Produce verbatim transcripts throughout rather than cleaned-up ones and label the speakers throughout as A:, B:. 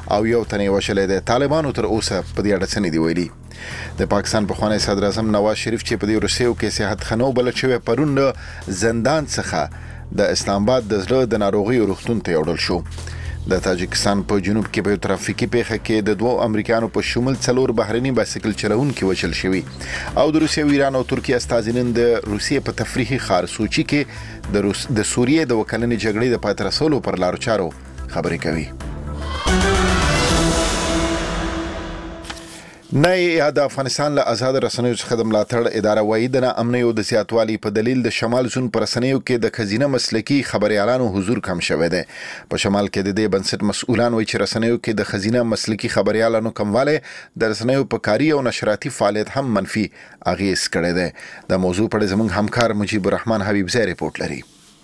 A: او یو تن یې وشلی دی. طالبانو تر اوسه په دې اړه څه نه دي ویلي. د پاکستان پخوانی صدر اعظم نواز شریف چې په دې روسیو کې سیاحت خانو بلل شوی پرون له زندان څخه د اسلام آباد د زړه د ناروغي روغتون ته وړل شو. د تاجکستان په جنوب کې په ترافیکي پیښه کې د دوه امریکایانو په شمول څلور بهرني بایسکل چلوونکي وشل شوي او د روسیې او ایران او ترکیه استازینن د روسیې په تفریحي ښار سوچي کې د روس د سوریې د وکلنې جګړې د پای ته رسولو پر لارو چارو خبرې کوي. نه یا د افغانستان له آزاد رسنیو څخه د ملاتړ اداره وایي د ناامنیو د زیاتوالي په دلیل د شمال زون پر رسنیو کې د خزینه مسلکي خبريالانو حضور کم شوی دی. په شمال کې د دې بنسټ مسؤلان وایي چې رسنیو کې د خزینه مسلکي خبريالانو کمواله د رسنیو په کاري او نشراتي فعالیت هم منفي اغیز کړی دی. د موضوع په اړه زموږ همکار مجيب الرحمن حبیب زئی ریپورت لري.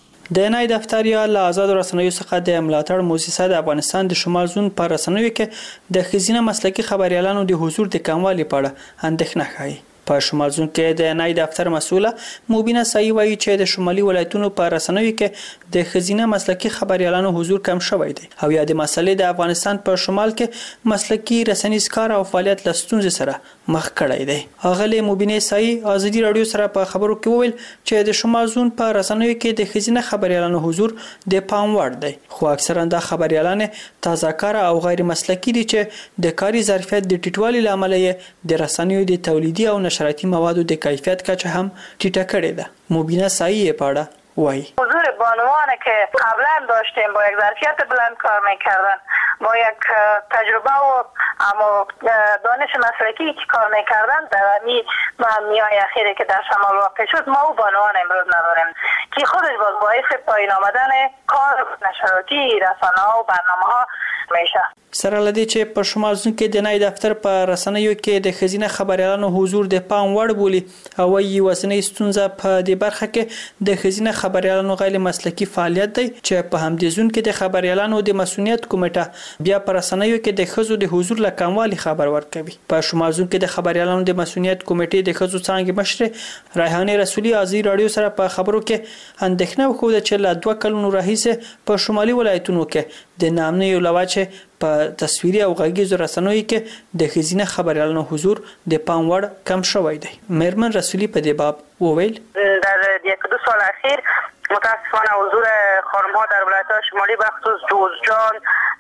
B: د نای دفتر یا له آزاد رسنیو څخه د ملاتړ مؤسسه د افغانستان د شمال زون پر رسنیو کې د خزینه مسلکي خبريالانو د حضور د کموالي په اړه اندېښنه ښیي. په شمال زون کې د نای دفتر مسؤله مبینه سایي وایي چې د شمالي ولایتونو په رسنیو کې د خزینه مسلکي خبريالانو حضور کم شوی دی او یا د مسلې د افغانستان په شمال کې مسلکي رسنیز کار او فعالیت لستونز سره مخ کړی دی. اغلی مبینه سایي ازادي رادیو سره په خبرو کې وویل چې د شمال زون په رسنیو کې د خزینه خبريالانو حضور د پام وړ دی خو اکثرا د خبريالان تازه کار او غیر مسلکي دي چې د کاري ظرفیت د ټیټوالي لامل یې د رسنیو د تولیدي او نشراتي موادو د کیفیت کچه هم ټیټه کړې ده. مبینه سایي په اړه وایي
C: حضور بانوانی که قبلا داشتیم با یک ظرفیت بلند کار میکردن با یک تجربه و اما دانش مسلکی که کار میکردن در می مهمیای اخیری که در شمال واقع شد ما او بانوان امروز نداریم که خودش باز باعث پایین آمدن کار نشراتی رسانه ها و برنامه ها میشه.
B: سره لدی چې په شمال زون کې د نای دفتر په رسنیو کې د خزینه خبريالانو حضور د پام وړ بولی او یي وسنۍ ستونزه په دې برخه کې د خزینه خبريالانو غیر مسلکي فعالیت دی چې په همدې زون کې د خبريالانو د مسؤلیت کمیټه بیا په رسنیو کې د خزو د حضور لکموالي خبر ورکوي. په شمال زون کې د خبريالانو د مسؤلیت کمیټې د خزو څنګه مشر ریحانه رسولي ازي رادیو سره په خبرو کې اندېښنه وکړه چې له دوه کلونو راهیسه په شمالي ولایتونو کې د نامنیو لواچه په تصویري او غږیزو رسنیو کې د خزینه خبريالانو حضور د پام وړ کم شوی دی. مېرمن رسولي په دې باب وویل
C: در یک دو سال اخیر متاسفانه حضور خانم‌ها در ولایت‌های شمالی بخصوص جوزجان،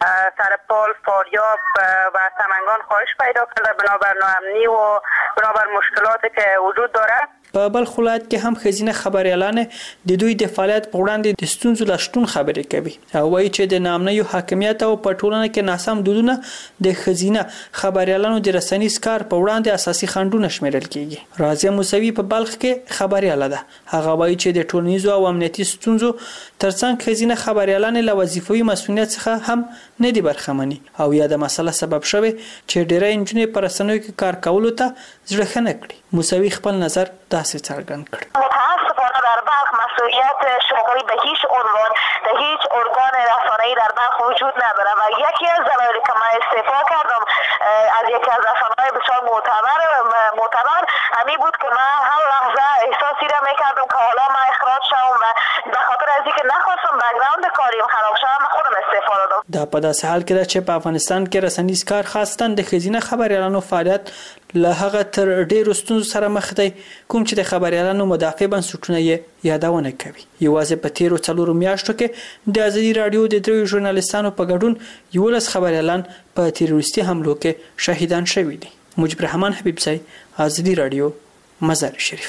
C: سرپال، فاریاب و سمنگان کاهش پیدا کرده بنابر ناامنی و بنابر مشکلاتی که وجود دارد.
B: په بل ولایت کې هم خزینه خبريالان د دوی د فعالیت په وړاندې د ستونزو لشتون خبرې کوي او وایي چې د نامنیو حاکمیت او په ټولنه کې ناسم دودونه د خزینه خبريالانو د رسنیز کار په وړاندې اساسي خنډونه شمیرل کیږي. راضیه موسوي په بلخ کې خبرياله ده. هغه وایي چې د ټولنیزو او امنیتي ستونزو ترڅنګ خزینه خبريالان له وظیفوي مسؤلیت څخه هم نه دي برخمني او یا د مسله سبب شوی چې ډېری انجنیر پر رسنیو کې کار کولو ته زړه ښه نه کړي. موسوي خپل نظر داسې څرګند کړ.
C: متاسفانه در بلخ مسئولیت شغلی به هیچ عنوان به هیچ ارگان رسانه‌ای در بلخ وجود نداره و یکی از دلایلی که من استعفا کردم از یکی از رسانه‌های بسیار معتبر معتبر همین بود که من هر لحظه احساسی را میکردم که حالا من اخراج شوم و به خاطر از اینکه نخواستم بک‌گراند کاریم خراب شه من خودم استعفا دادم.
B: دا په داسې حال کې چې په افغانستان کې رسنیز کار خاصتاً د خزینه خبريالانو فعالیت له هغه تر ډیرو ستونزو سره مخ دی کوم چې د خبريالانو مدافع بنسټونه یې یادونه کوي. یوازې په تیرو څلورو میاشتو کې د ازادي رادیو د دریو ژورنالیستانو په ګډون یولس خبريالان په تروریستي حملو کې شهیدان شوي دي. مجيب الرحمن حبیب زئی ازادي رادیو مزار شریف.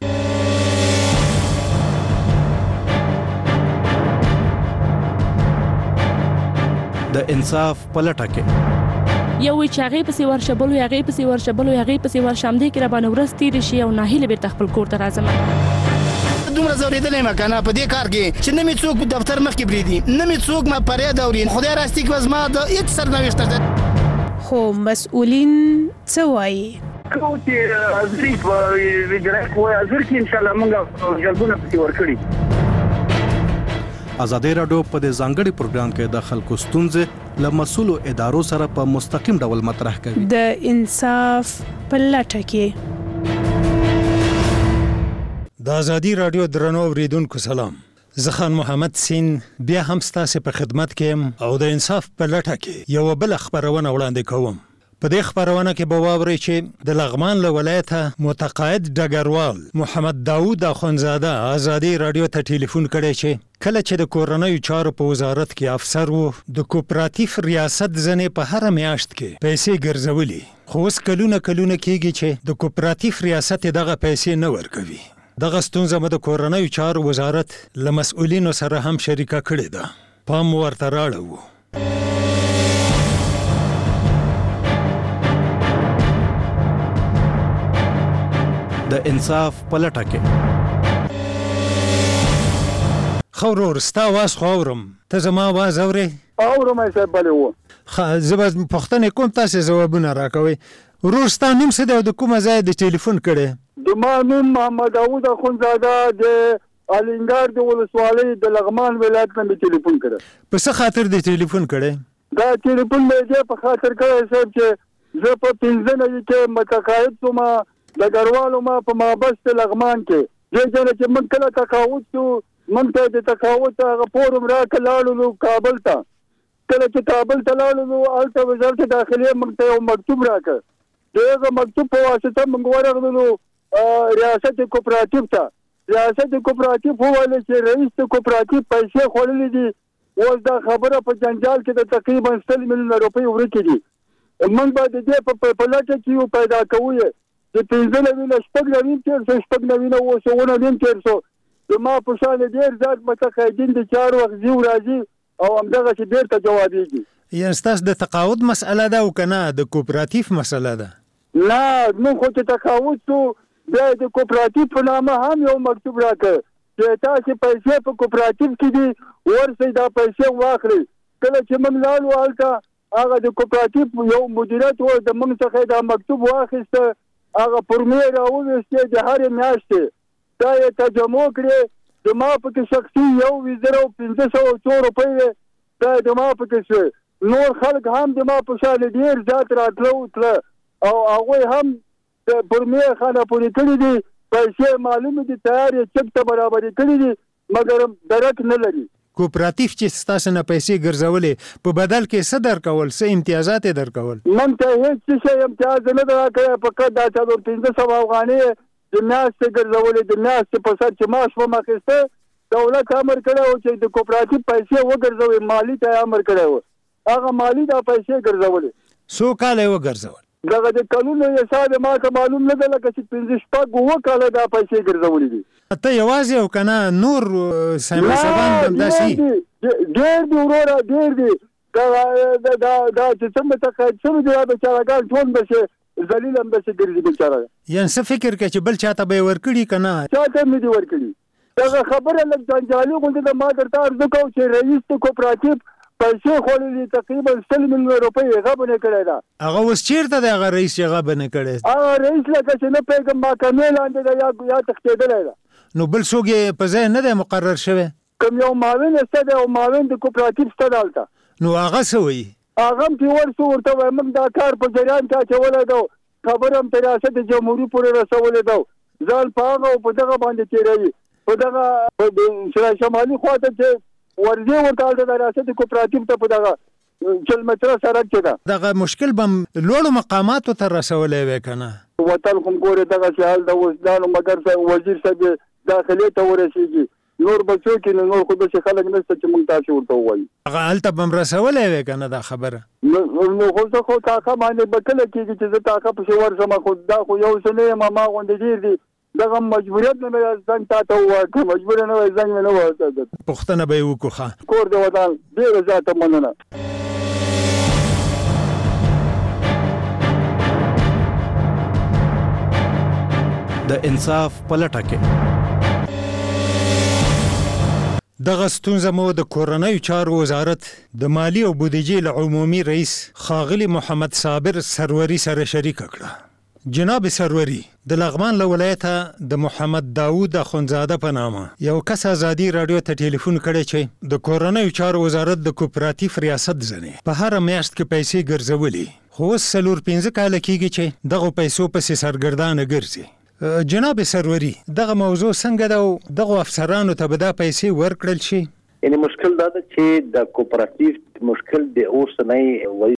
D: د انصاف پلټه کې
E: یو وی چې هغه پسې ورشبل او هغه پسې ورشبل او هغه پسې ورشم دي کې را باندې ورس تیر شي او ناهیله به خپل کور ته راځم.
F: دومره زوریدلې ما کنه په دې کار کې چې نه می څوک دفتر مخ کې بریدي نه می څوک ما پرې داورین خدای راستي کې وزما د هیڅ سرنوشت ده.
G: خو مسؤلین څه وایي؟
H: کوم چې ازري په ویډرک وای ازر کې ان شاء الله موږ جلبونه پکې ورکړي.
D: ازادي رادیو په دې ځانګړي پروګرام کې د خلکو ستونزې له مسؤلو ادارو سره په مستقیم ډول مطرح کوي.
G: د انصاف په لټه کې
I: د ازادي رادیو درنو اوریدونکو سلام. زخان محمد سین بیا هم ستاسو په خدمت کې او د انصاف په لټه کې یو بل خبرونه وړاندې کوم. په دې خبرونه کې به واورئ چې د لغمان له ولایته متقاعد ډګروال محمد داوود اخونزاده آزادي رادیو ته ټلیفون کړی چې کله چې د کورنیو چارو په وزارت کې افسر وو د کوپراتیف ریاست ځنې په هر میاشت کې پیسې ګرځولي، خو اوس کلونه کلونه کېږي چې د کوپراتیف ریاست دغه پیسې نه ورکوي. دغه ستونزه مو د کورنیو چارو وزارت له مسؤلینو سره هم شریکه کړې ده. پام ورته راړو.
D: د انصاف په لټه کې.
I: خورور ستا واس خورم ته زما واز اورې؟
H: اورم یې صاحب بلې وو.
I: ښه زه به پوښتنې کوم، تاسې ځوابونه راکوئ. ورور ستا نوم څه دی او د کومه ځایه د ټلیفون کړی؟
H: زما نوم محمد داوود اخونزاده د الینګار د ولسوالۍ د لغمان ولایت نه مې ټلیفون کړی.
I: په څه خاطر دې ټلیفون کړی؟
H: دا ټلیفون مې دې په خاطر کړی صاحب چې زه په پنځه نوي کې متقاعد شوم د ګروالو ما په مابست لغمان کې. دې ځای چې موږ کله تقاعد شو موږ ته د تقاعد هغه فورم راکړه، لاړو کابل ته. کله چې کابل ته لاړو هلته وزارت داخلې موږ ته یو مکتوب راکړ. د هغه مکتوب په واسطه موږ ورغلو ریاست کوپراتیف ته. ریاست کوپراتیف وویل چې رئیس د کوپراتیف پیسې خوړلې دي، اوس دا خبره په جنجال کې د تقریبا سل میلیونه روپۍ ورکې دي. موږ به د دې په لټه کې یو پیدا کوو. د پنځه نوي نه شپږ نوي تېر شو، شپږ نوي نه اوس اووه نوي تېر شو. زما په شان ډېر زیات متقاعدین د چارو وخت ځي راځي او همدغسې بېرته جوابېږي.
I: یعنې ستاسو د تقاعد مسئله ده او که نه د کوپراتیف مسله ده؟
H: نه موږ خو چې تقاعد شو بیا د کوپراتیف په نامه هم یو مکتوب راکړ چې تاسې پیسې په کوپراتیف کې دي ورسئ دا پیسې واخلئ. کله چې موږ لاړو هلته هغه د کوپراتیف یو مدیریت و د موږ څخه دا مکتوب واخیسته، هغه فورمې راوویستې د هرې میاشتې دا یې ترجمه کړې. زما پکې شخصي یو وزر او پنځه سوه څو روپۍ وې، دا یې زما پکې شوې. نور خلک هم زما په شان ډېر زیات راتله وتله او هغوی هم د فورمې خانه پورې کړي دي، پیسې معلومې دي تیار یې چک ته برابرې کړي دي، مګر درک نه لري.
I: کوپراتیف چې ستاسو نه پیسې ګرځولې په بدل کې څه درکول، څه امتیازات یې درکول؟
H: موږ ته هېڅ شی امتیاز نه ده راکړی، فقط دا څلور پنځه سوه افغانۍ د میاشتې ګرځولې. د میاشتې په سر چې معاش وم اخیسته، دولت امر کړی و چې د کوپراتیف پیسې وګرځوئ، مالي ته یې امر کړی و. هغه مالي دا پیسې ګرځولې.
I: څو کاله یې وګرځول؟
H: دغه د کلونو حساب ما ته معلوم نه ده، لکه چې پنځه شپږ اووه کاله دا پیسې ګرځولې دي.
I: ته یوازې او که نه نور سایمنسبان همداسې
H: ډېر دي وروره، ډېر دي. دا چې څه متقاعد شوي دي دا بېچارهګان ټول بسې ذلیل هم بسې ګرځي بېچاره.
I: یعنې څه فکر کوې چې بل چاته به یې ورکړي که نه؟
H: چاته هم نه دي ورکړي. دغه خبره لږ جنجالي غوندې ده. ما درته عرضه کوم چې رئیس د کوپراتیف پیسې خوړلې تقریبا سل میلیونه روپۍ یې غبنې کړې ده.
I: هغه اوس چېرته دی هغه رئیس چې غبنې کړې؟
H: هغه رئیس لکه چې نه پوهېږم محکمې لاندې ده یا تښتېدلی ده.
I: نو بل څوک یې په ځای نه دی مقرر شوی؟
H: کوم یو معاون شته دی او معاون د کوپراتیف شته ده هلته.
I: نو هغه څه وایي؟
H: هغه هم چې ورسو ورته وایي موږ دا کار په جریان کې اچولی ده، خبره هم تر ریاست جمهوري پورې رسولی ده، ځان په هغه او په دغه باندې تېروي. په دغه شمالي خوا ته چې ورځې ورته هلته د ریاست کوپراتیف ته په دغه چل متره سړک کې ده.
I: دغه مشکل به لوړو مقاماتو ته رسولی وی که نه؟
H: وطن خو م ګورې دغسې حال ده اوس دا نو مګر وزیر صاحب داخلې ته ورسېږي، نور به څوک نو نور خو داسې خلک نشته چې موږ تاسې ورته ووایو.
I: هغه هلته به م رسولی وی که نه دا خبره؟
H: نو خو زه خو طاقه باندې به کله کېږي چې زه طاقه پسې ورشم، خو دا خو یو څه نه یم، ما غوندې ډېر دي. دغه مجبوریت نه مې زنګ تا ته ووایه، که مجبوره نه وای زنګ مې نه ووایه.
I: پوښتنه به یې وکړو. ښه
H: کور د وطن ډېره زیاته مننه.
D: د انصاف په لټه کې.
I: دغه ستونزه مو د کورنیو چارو وزارت د مالی او بودیجې له عمومي رئیس ښاغلي محمد صابر سروري سره شریکه کړه. جناب سروري د لغمان له ولایته د محمد داوود اخونزاده په نامه یو کس آزادي رادیو ته ټلیفون کړی چې د کورنیو چارو وزارت د کوپراتیف ریاست ځنې په هره میاشت کې پیسې ګرځولي، خو اوس څلور پنځه کاله کېږي چې دغو پیسو پسې سرګردانه ګرځي. جناب سروري دغه موضوع څنګه دا دغه افسرانو ته به دا پیسې ورکړل شي؟
J: یعنی مشکل دا ده چې د کوپراتیو مشکل د اوس نه